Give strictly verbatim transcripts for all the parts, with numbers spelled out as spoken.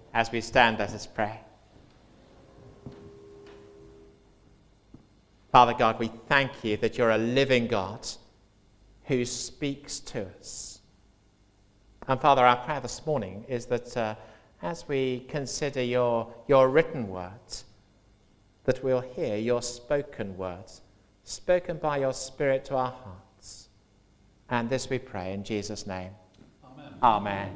As we stand, let us pray. Father God, we thank you that you're a living God who speaks to us. And Father, our prayer this morning is that uh, as we consider your, your written words, that we'll hear your spoken words, spoken by your Spirit to our hearts. And this we pray in Jesus' name. Amen. Amen.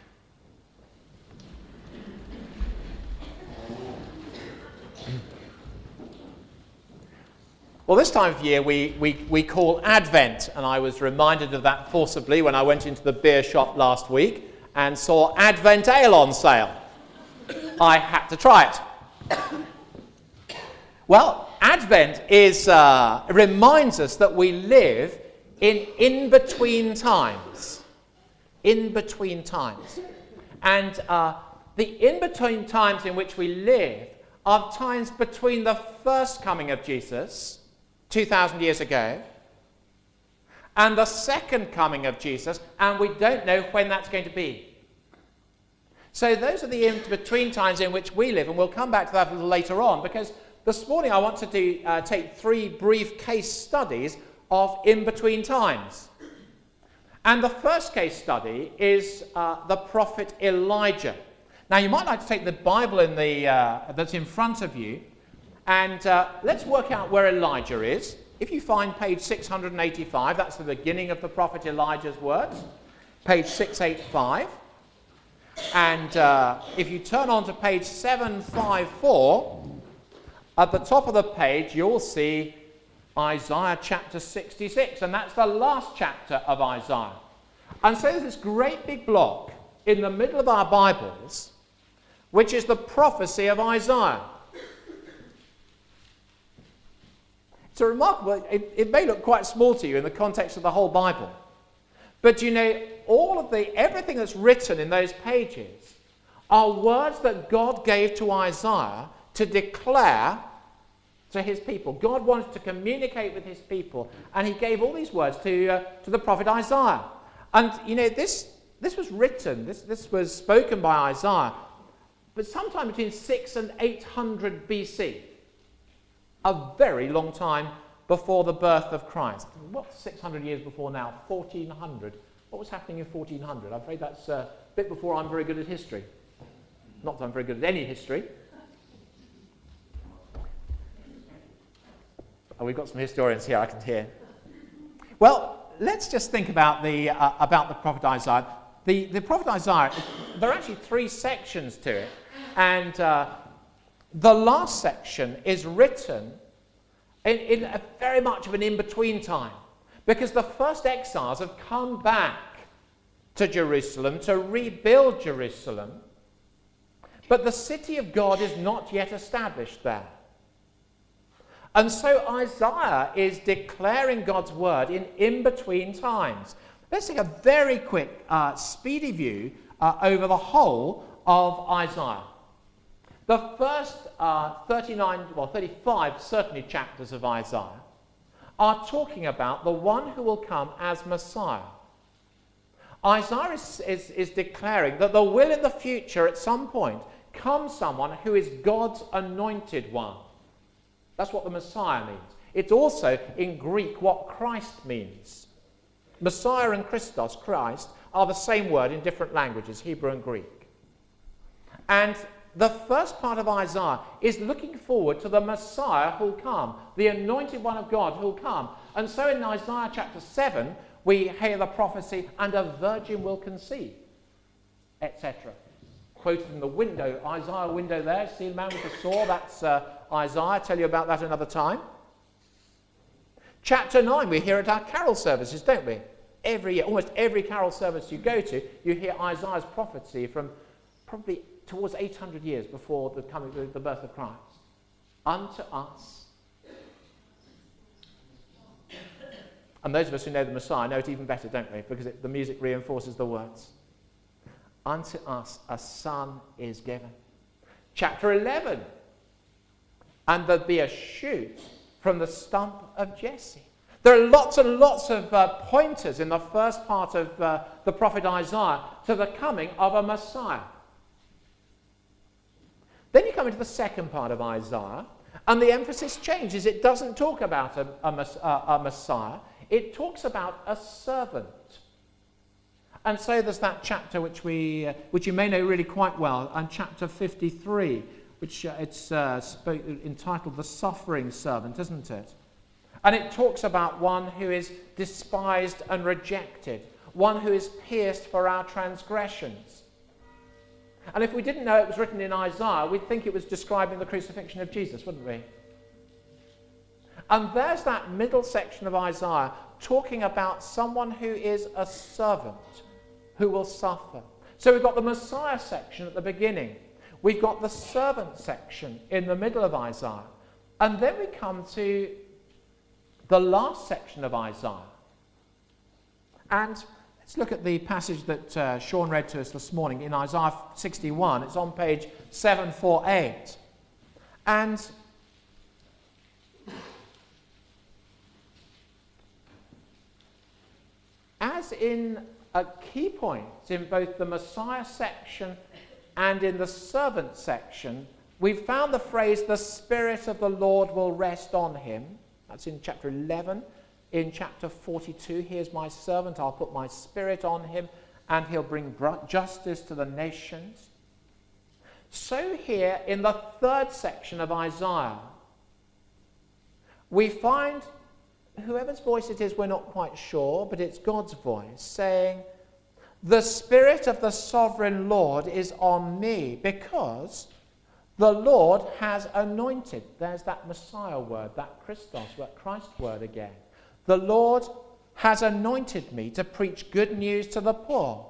Well, this time of year we, we, we call Advent, and I was reminded of that forcibly when I went into the beer shop last week and saw Advent Ale on sale. I had to try it. Well, Advent is uh, reminds us that we live in in-between times. In-between times. And uh, the in-between times in which we live are times between the first coming of Jesus two thousand years ago, and the second coming of Jesus, and we don't know when that's going to be. So those are the in-between times in which we live, and we'll come back to that a little later on, because this morning I want to do, uh, take three brief case studies of in-between times. And the first case study is uh, the prophet Elijah. Now you might like to take the Bible in the, uh, that's in front of you, and uh, let's work out where Elijah is. If you find page six hundred eighty-five, that's the beginning of the prophet Elijah's words, page six eighty-five. And uh, if you turn on to page seven fifty-four, at the top of the page you'll see Isaiah chapter sixty-six, and that's the last chapter of Isaiah. And so there's this great big block in the middle of our Bibles, which is the prophecy of Isaiah. It's a remarkable, it, it may look quite small to you in the context of the whole Bible. But you know, all of the, everything that's written in those pages are words that God gave to Isaiah to declare to his people. God wanted to communicate with his people, and he gave all these words to, uh, to the prophet Isaiah. And you know, this, this was written, this, this was spoken by Isaiah, but sometime between six and eight hundred B C. A very long time before the birth of Christ. What, six hundred years before now? fourteen hundred. What was happening in fourteen hundred? I'm afraid that's a bit before I'm very good at history. Not that I'm very good at any history. Oh, we've got some historians here, I can hear. Well, let's just think about the, uh, about the prophet Isaiah. The, the prophet Isaiah, there are actually three sections to it. And uh, the last section is written in, in a very much of an in-between time, because the first exiles have come back to Jerusalem to rebuild Jerusalem, but the city of God is not yet established there. And so Isaiah is declaring God's word in in-between times. Let's take a very quick, uh, speedy view uh, over the whole of Isaiah. The first uh, thirty-nine, well, thirty-five certainly chapters of Isaiah are talking about the one who will come as Messiah. Isaiah is, is, is declaring that there will in the future at some point come someone who is God's anointed one. That's what the Messiah means. It's also in Greek what Christ means. Messiah and Christos, Christ, are the same word in different languages, Hebrew and Greek. And the first part of Isaiah is looking forward to the Messiah who'll come, the anointed one of God who'll come. And so in Isaiah chapter seven, we hear the prophecy, and a virgin will conceive, et cetera. Quoted in the window, Isaiah window there, see the man with the sword, that's uh, Isaiah. I'll tell you about that another time. Chapter nine, we hear at our carol services, don't we? Every year, almost every carol service you go to, you hear Isaiah's prophecy from probably towards eight hundred years before the coming, the birth of Christ. Unto us. And those of us who know the Messiah know it even better, don't we? Because it, the music reinforces the words. Unto us a son is given. Chapter eleven. And there'll be a shoot from the stump of Jesse. There are lots and lots of uh, pointers in the first part of uh, the prophet Isaiah to the coming of a Messiah. Then you come into the second part of Isaiah, and the emphasis changes. It doesn't talk about a, a, a, a Messiah. It talks about a servant. And so there's that chapter which we, uh, which you may know really quite well, and chapter fifty-three, which uh, it's uh, spoke, entitled The Suffering Servant, isn't it? And it talks about one who is despised and rejected, one who is pierced for our transgressions. And if we didn't know it was written in Isaiah, we'd think it was describing the crucifixion of Jesus, wouldn't we? And there's that middle section of Isaiah talking about someone who is a servant, who will suffer. So we've got the Messiah section at the beginning. We've got the servant section in the middle of Isaiah. And then we come to the last section of Isaiah. And let's look at the passage that uh, Sean read to us this morning in Isaiah sixty-one. It's on page seven forty-eight. And as in a key point in both the Messiah section and in the servant section, we've found the phrase, the Spirit of the Lord will rest on him. That's in chapter eleven. In chapter forty-two, here's my servant, I'll put my Spirit on him, and he'll bring justice to the nations. So here, in the third section of Isaiah, we find whoever's voice it is, we're not quite sure, but it's God's voice saying, the Spirit of the Sovereign Lord is on me, because the Lord has anointed. There's that Messiah word, that Christos, that Christ word again. The Lord has anointed me to preach good news to the poor.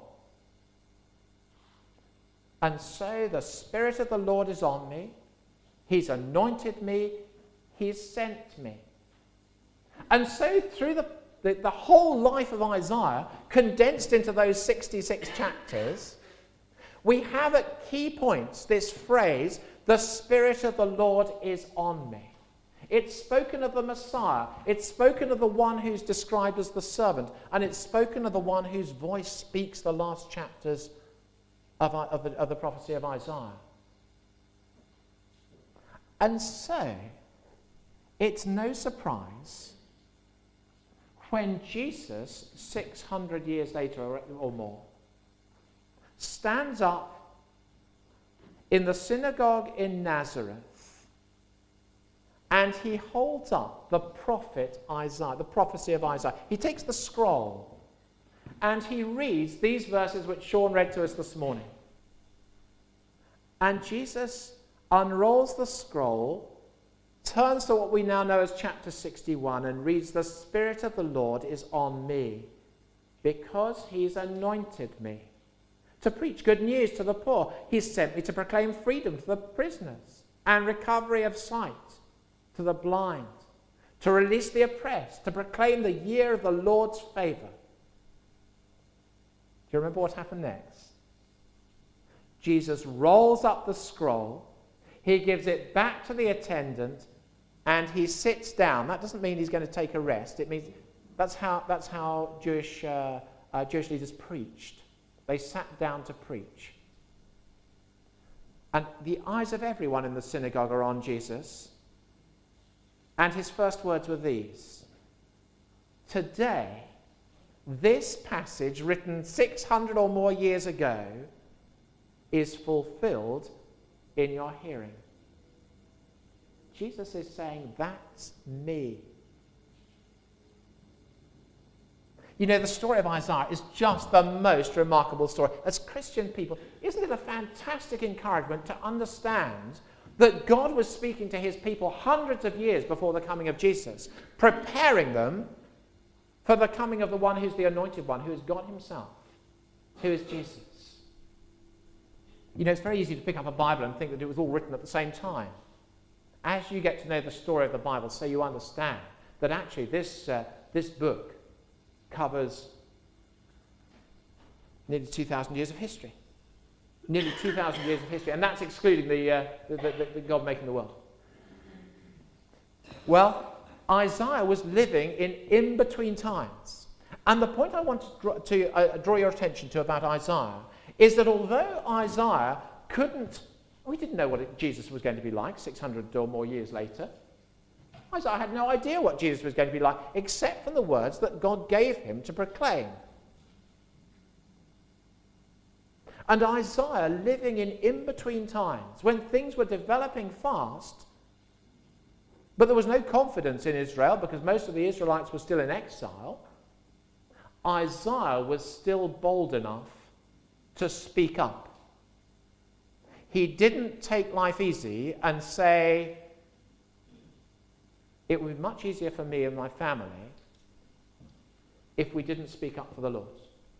And so the Spirit of the Lord is on me. He's anointed me. He's sent me. And so through the, the, the whole life of Isaiah, condensed into those sixty-six chapters, we have at key points this phrase, the Spirit of the Lord is on me. It's spoken of the Messiah. It's spoken of the one who's described as the servant. And it's spoken of the one whose voice speaks the last chapters of, of, the, of the prophecy of Isaiah. And so, it's no surprise when Jesus, six hundred years later or, or more, stands up in the synagogue in Nazareth and he holds up the prophet Isaiah, the prophecy of Isaiah. He takes the scroll and he reads these verses which Sean read to us this morning. And Jesus unrolls the scroll, turns to what we now know as chapter sixty-one, and reads, the Spirit of the Lord is on me, because he's anointed me to preach good news to the poor. He's sent me to proclaim freedom to the prisoners and recovery of sight to the blind, to release the oppressed, to proclaim the year of the Lord's favor. Do you remember what happened next? Jesus rolls up the scroll, he gives it back to the attendant, and he sits down. That doesn't mean he's going to take a rest. It means that's how, that's how Jewish, uh, uh, Jewish leaders preached. They sat down to preach. And the eyes of everyone in the synagogue are on Jesus. And his first words were these: today, this passage written six hundred or more years ago is fulfilled in your hearing. Jesus is saying, that's me. You know, the story of Isaiah is just the most remarkable story. As Christian people, isn't it a fantastic encouragement to understand that God was speaking to his people hundreds of years before the coming of Jesus, preparing them for the coming of the one who's the anointed one, who is God himself, who is Jesus. You know, it's very easy to pick up a Bible and think that it was all written at the same time. As you get to know the story of the Bible, so you understand that actually this, uh, this book covers nearly two thousand years of history. Nearly two thousand years of history, and that's excluding the, uh, the, the, the God making the world. Well, Isaiah was living in in-between times. And the point I want to, draw, to uh, draw your attention to about Isaiah is that although Isaiah couldn't We didn't know what it, Jesus was going to be like six hundred or more years later. Isaiah had no idea what Jesus was going to be like, except from the words that God gave him to proclaim. And Isaiah, living in in-between times, when things were developing fast, but there was no confidence in Israel because most of the Israelites were still in exile, Isaiah was still bold enough to speak up. He didn't take life easy and say, it would be much easier for me and my family if we didn't speak up for the Lord.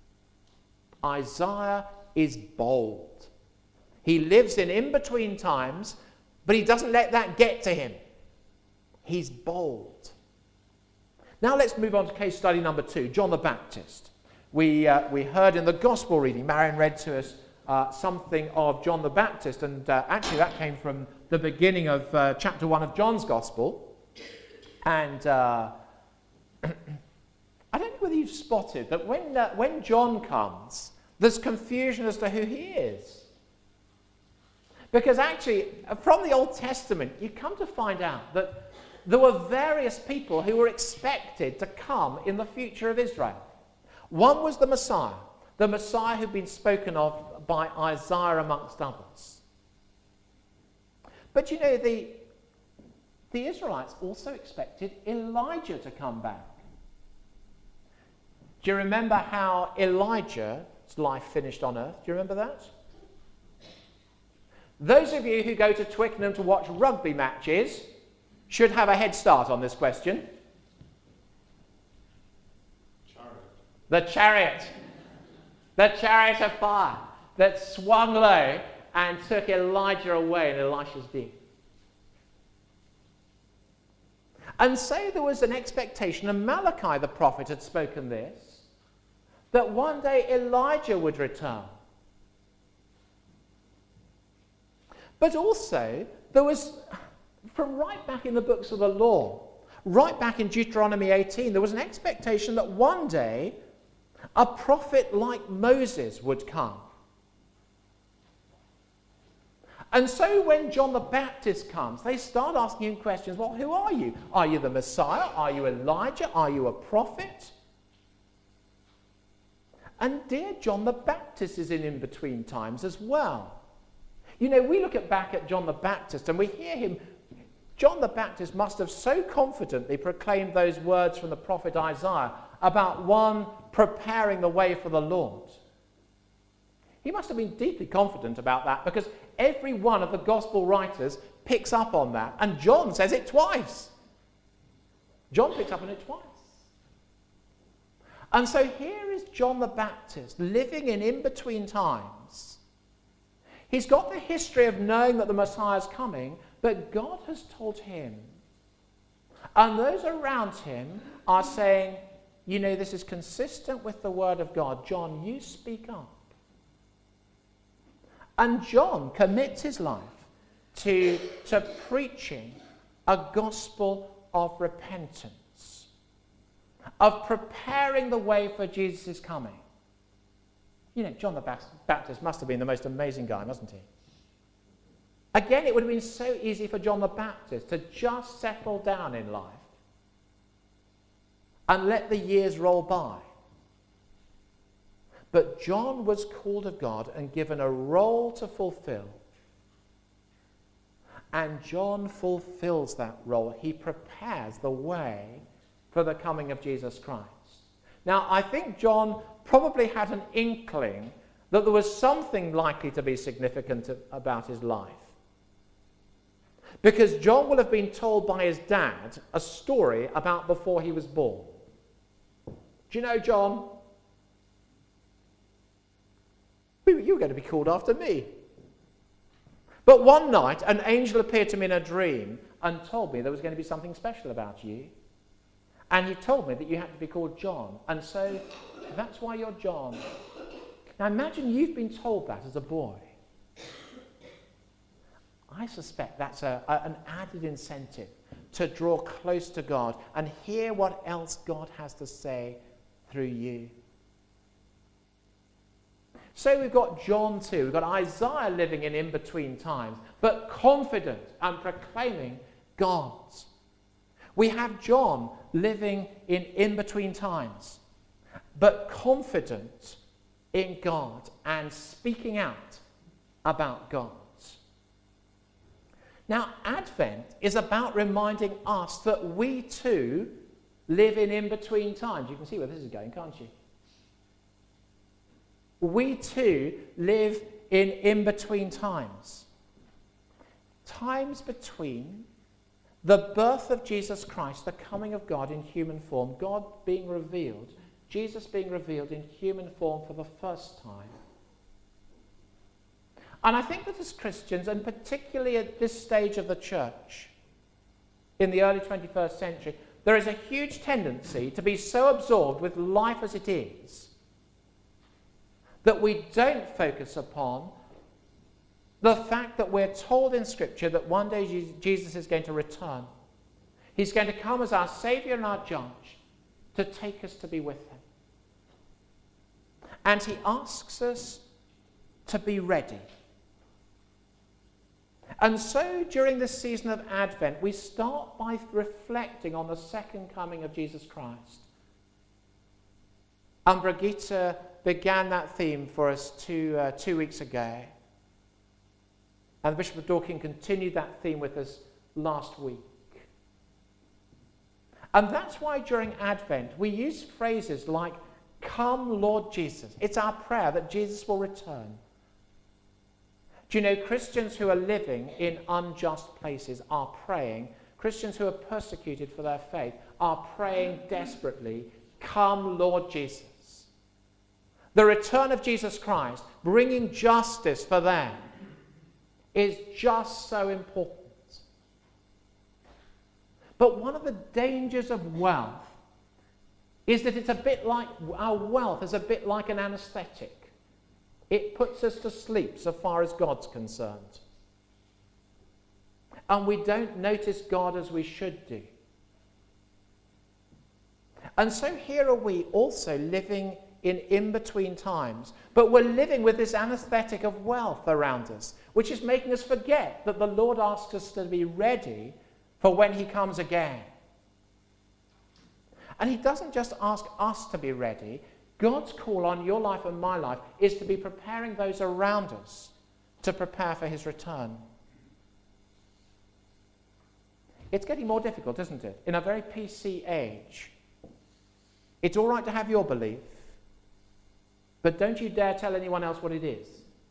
Isaiah is bold. He lives in in-between times, but he doesn't let that get to him. He's bold. Now let's move on to case study number two, John the Baptist. We, uh, we heard in the gospel reading, Marion read to us uh, something of John the Baptist, and uh, actually that came from the beginning of uh, chapter one of John's gospel. And uh, I don't know whether you've spotted that when, uh, when John comes, there's confusion as to who he is. Because actually, from the Old Testament, you come to find out that there were various people who were expected to come in the future of Israel. One was the Messiah, the Messiah who'd been spoken of by Isaiah amongst others. But you know, the, the Israelites also expected Elijah to come back. Do you remember how Elijah's life finished on earth? Do you remember that? Those of you who go to Twickenham to watch rugby matches should have a head start on this question. Chariot. The chariot. The chariot of fire that swung low and took Elijah away in Elisha's deed. And so there was an expectation, and Malachi the prophet had spoken this, that one day Elijah would return. But also, there was, from right back in the books of the law, right back in Deuteronomy eighteen, there was an expectation that one day a prophet like Moses would come. And so when John the Baptist comes, they start asking him questions. Well, who are you? Are you the Messiah? Are you Elijah? Are you a prophet? And dear John the Baptist is in in-between times as well. You know, we look at back at John the Baptist and we hear him. John the Baptist must have so confidently proclaimed those words from the prophet Isaiah about one preparing the way for the Lord. He must have been deeply confident about that because every one of the gospel writers picks up on that. And John says it twice. John picks up on it twice. And so here is John the Baptist living in in-between times. He's got the history of knowing that the Messiah is coming, but God has told him. And those around him are saying, you know, this is consistent with the word of God. John, you speak up. And John commits his life to, to preaching a gospel of repentance, of preparing the way for Jesus' coming. You know, John the Baptist must have been the most amazing guy, mustn't he? Again, it would have been so easy for John the Baptist to just settle down in life and let the years roll by. But John was called of God and given a role to fulfill. And John fulfills that role. He prepares the way for the coming of Jesus Christ. Now, I think John probably had an inkling that there was something likely to be significant about his life. Because John will have been told by his dad a story about before he was born. Do you know, John? You were going to be called after me. But one night, an angel appeared to me in a dream and told me there was going to be something special about you. And he told me that you had to be called John. And so that's why you're John. Now imagine you've been told that as a boy. I suspect that's a, a, an added incentive to draw close to God and hear what else God has to say through you. So we've got John two, we've got Isaiah living in in-between times, but confident and proclaiming God's. We have John living in in-between times, but confident in God and speaking out about God. Now, Advent is about reminding us that we too live in in-between times. You can see where this is going, can't you? We too live in in-between times. Times between the birth of Jesus Christ, the coming of God in human form, God being revealed, Jesus being revealed in human form for the first time. And I think that as Christians, and particularly at this stage of the church, in the early twenty-first century, there is a huge tendency to be so absorbed with life as it is that we don't focus upon the fact that we're told in Scripture that one day Jesus is going to return. He's going to come as our Saviour and our Judge to take us to be with him. And he asks us to be ready. And so during this season of Advent, we start by reflecting on the second coming of Jesus Christ. And Brigitte began that theme for us two, uh, two weeks ago. And the Bishop of Dorking continued that theme with us last week. And that's why during Advent we use phrases like, "Come, Lord Jesus." It's our prayer that Jesus will return. Do you know, Christians who are living in unjust places are praying. Christians who are persecuted for their faith are praying desperately, "Come, Lord Jesus." The return of Jesus Christ, bringing justice for them, is just so important. But one of the dangers of wealth is that it's a bit like, our wealth is a bit like an anesthetic. It puts us to sleep so far as God's concerned. And we don't notice God as we should do. And so here are we also living in in-between times, but we're living with this anesthetic of wealth around us, which is making us forget that the Lord asks us to be ready for when he comes again. And he doesn't just ask us to be ready. God's call on your life and my life is to be preparing those around us to prepare for his return. It's getting more difficult, isn't it? In a very P C age. It's all right to have your belief, but don't you dare tell anyone else what it is.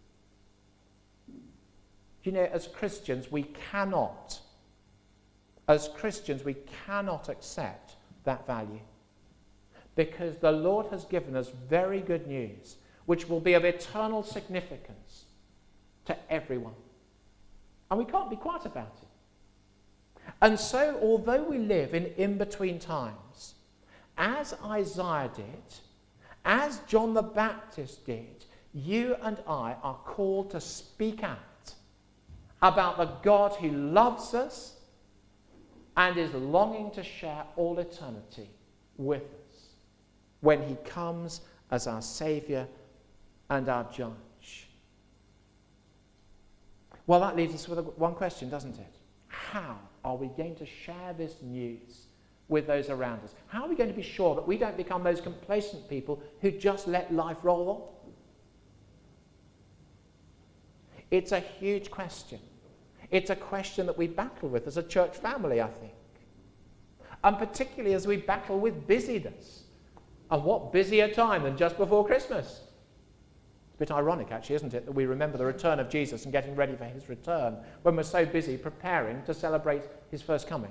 You know, as Christians, we cannot, as Christians, we cannot accept that value. Because the Lord has given us very good news, which will be of eternal significance to everyone. And we can't be quiet about it. And so, although we live in in-between times, as Isaiah did, as John the Baptist did, you and I are called to speak out about the God who loves us and is longing to share all eternity with us when he comes as our Saviour and our Judge. Well, that leaves us with one question, doesn't it? How are we going to share this news with those around us? How are we going to be sure that we don't become those complacent people who just let life roll on? It's a huge question. It's a question that we battle with as a church family, I think. And particularly as we battle with busyness. And what busier time than just before Christmas? It's a bit ironic, actually, isn't it, that we remember the return of Jesus and getting ready for his return when we're so busy preparing to celebrate his first coming.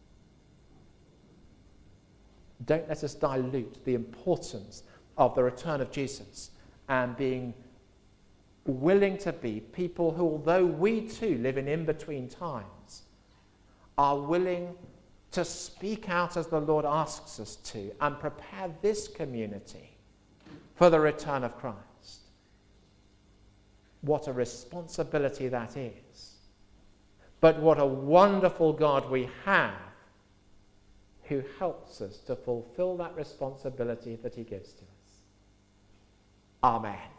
Don't let us dilute the importance of the return of Jesus and being willing to be people who, although we too live in in-between times, are willing to speak out as the Lord asks us to and prepare this community for the return of Christ. What a responsibility that is. But what a wonderful God we have who helps us to fulfill that responsibility that he gives to us. Amen.